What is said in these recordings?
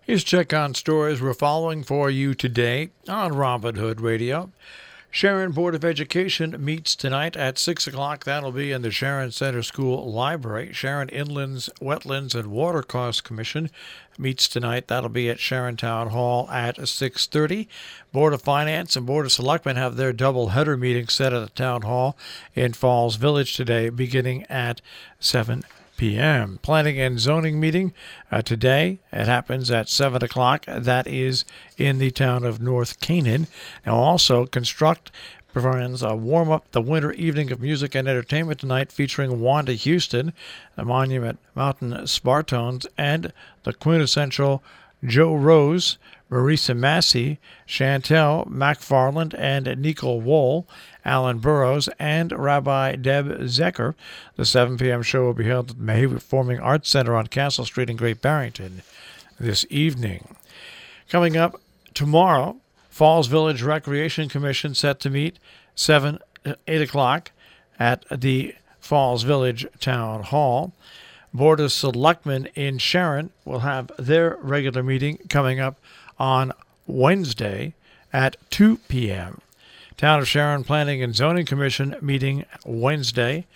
Here's check on stories we're following for you today on Robin Hood Radio. Sharon Board of Education meets tonight at 6 o'clock. That'll be in the Sharon Center School Library. Sharon Inlands, Wetlands, and Watercourse Commission meets tonight. That'll be at Sharon Town Hall at 6:30. Board of Finance and Board of Selectmen have their double-header meeting set at the Town Hall in Falls Village today, beginning at 7 p.m. Planning and Zoning meeting today. It happens at 7 o'clock. That is in the town of North Canaan. Now also, Construct provides a warm-up the winter evening of music and entertainment tonight featuring Wanda Houston, the Monument Mountain Spartones, and the quintessential Joe Rose, Marisa Massey, Chantel McFarland, and Nicole Wohl, Alan Burrows, and Rabbi Deb Zecker. The 7 p.m. show will be held at the Mayhew Performing Arts Center on Castle Street in Great Barrington this evening. Coming up tomorrow, Falls Village Recreation Commission set to meet 8 o'clock at the Falls Village Town Hall. Board of Selectmen in Sharon will have their regular meeting coming up on Wednesday at 2 p.m. Town of Sharon Planning and Zoning Commission meeting Wednesday,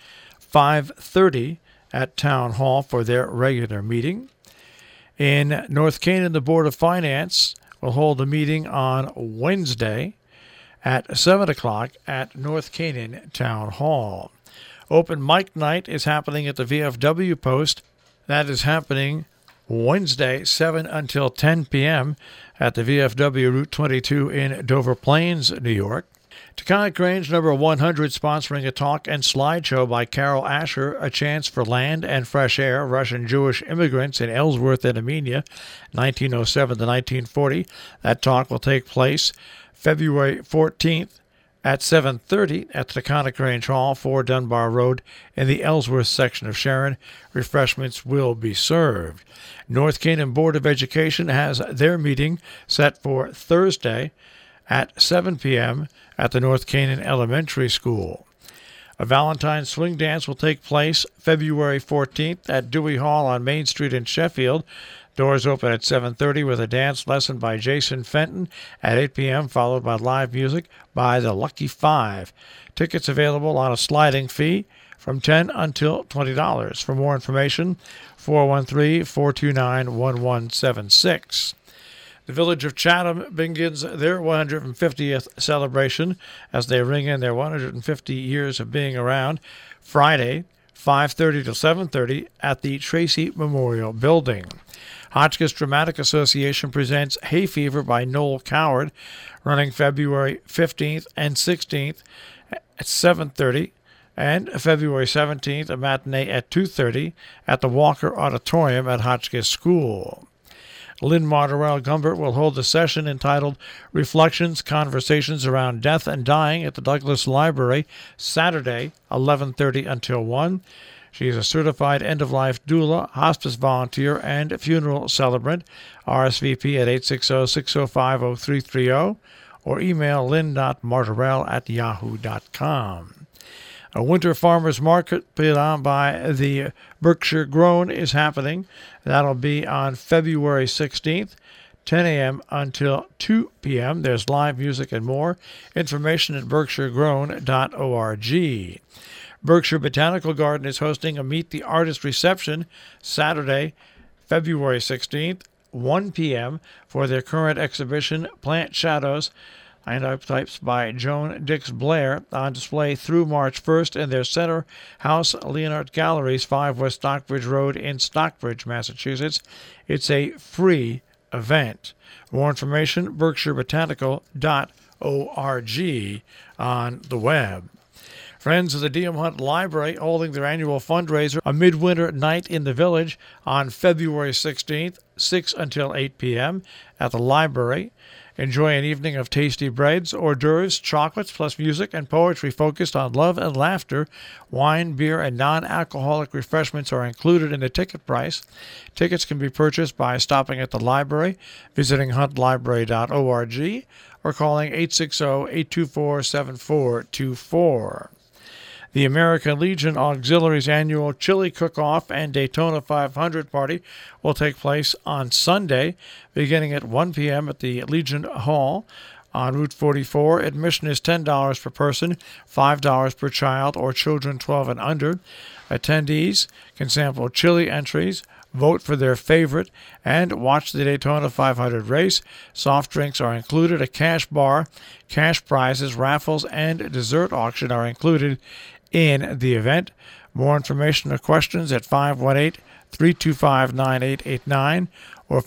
5:30 at Town Hall for their regular meeting. In North Canaan, the Board of Finance will hold a meeting on Wednesday at 7 o'clock at North Canaan Town Hall. Open mic night is happening at the VFW post. That is happening Wednesday, 7 until 10 p.m. at the VFW Route 22 in Dover Plains, New York. Taconic Range number 100 sponsoring a talk and slideshow by Carol Asher, A Chance for Land and Fresh Air, Russian Jewish Immigrants in Ellsworth and Armenia, 1907 to 1940. That talk will take place February 14th at 7:30 at the Taconic Range Hall, 4 Dunbar Road, in the Ellsworth section of Sharon. Refreshments will be served. North Canaan Board of Education has their meeting set for Thursday at 7 p.m. at the North Canaan Elementary School. A Valentine's swing dance will take place February 14th at Dewey Hall on Main Street in Sheffield. Doors open at 7:30 with a dance lesson by Jason Fenton at 8 p.m., followed by live music by the Lucky Five. Tickets available on a sliding fee from $10 until $20. For more information, 413-429-1176. The Village of Chatham begins their 150th celebration as they ring in their 150 years of being around Friday, 5:30 to 7:30 at the Tracy Memorial Building. Hotchkiss Dramatic Association presents Hay Fever by Noel Coward, running February 15th and 16th at 7:30, and February 17th, a matinee at 2:30 at the Walker Auditorium at Hotchkiss School. Lynn Martorell Gumbert will hold a session entitled Reflections, Conversations Around Death and Dying at the Douglas Library, Saturday, 11:30 until 1. She is a certified end-of-life doula, hospice volunteer, and funeral celebrant. RSVP at 860-605-0330 or email lynn.martorell@yahoo.com. A winter farmers market put on by the Berkshire Grown is happening. That'll be on February 16th, 10 a.m. until 2 p.m. There's live music and more. Information at berkshiregrown.org. Berkshire Botanical Garden is hosting a Meet the Artist reception Saturday, February 16th, 1 p.m. for their current exhibition, Plant Shadows, Types by Joan Dix Blair, on display through March 1st in their Center House Leonard Galleries, 5 West Stockbridge Road in Stockbridge, Massachusetts. It's a free event. More information, berkshirebotanical.org on the web. Friends of the D.M. Hunt Library holding their annual fundraiser, A Midwinter Night in the Village, on February 16th, 6 until 8 p.m. at the library. Enjoy an evening of tasty breads, hors d'oeuvres, chocolates, plus music and poetry focused on love and laughter. Wine, beer, and non-alcoholic refreshments are included in the ticket price. Tickets can be purchased by stopping at the library, visiting huntlibrary.org, or calling 860-824-7424. The American Legion Auxiliary's annual Chili Cook-Off and Daytona 500 party will take place on Sunday, beginning at 1 p.m. at the Legion Hall on Route 44. Admission is $10 per person, $5 per child or children 12 and under. Attendees can sample chili entries, vote for their favorite, and watch the Daytona 500 race. Soft drinks are included. A cash bar, cash prizes, raffles, and dessert auction are included in the event. More information or questions at 518-325-9889 or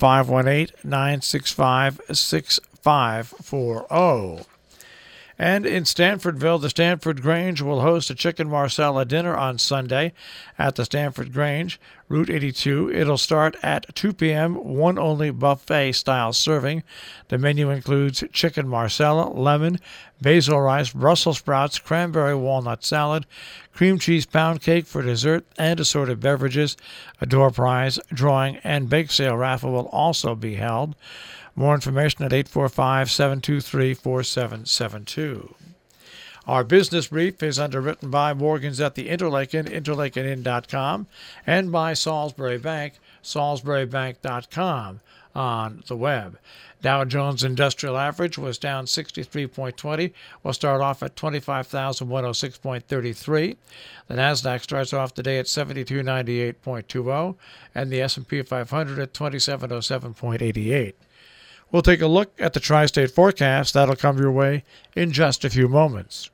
518-965-6540. And in Stanfordville, the Stanford Grange will host a chicken marsala dinner on Sunday at the Stanford Grange, Route 82. It'll start at 2 p.m., one only buffet-style serving. The menu includes chicken marsala, lemon, basil rice, Brussels sprouts, cranberry walnut salad, cream cheese pound cake for dessert, and assorted beverages. A door prize, drawing, and bake sale raffle will also be held. More information at 845-723-4772. Our business brief is underwritten by Morgans at the Interlaken, interlakenin.com, and by Salisbury Bank, salisburybank.com on the web. Dow Jones Industrial Average was down 63.20. We'll start off at 25,106.33. The Nasdaq starts off the day at 7298.20, and the S&P 500 at 2707.88. We'll take a look at the tri-state forecast. That'll come your way in just a few moments.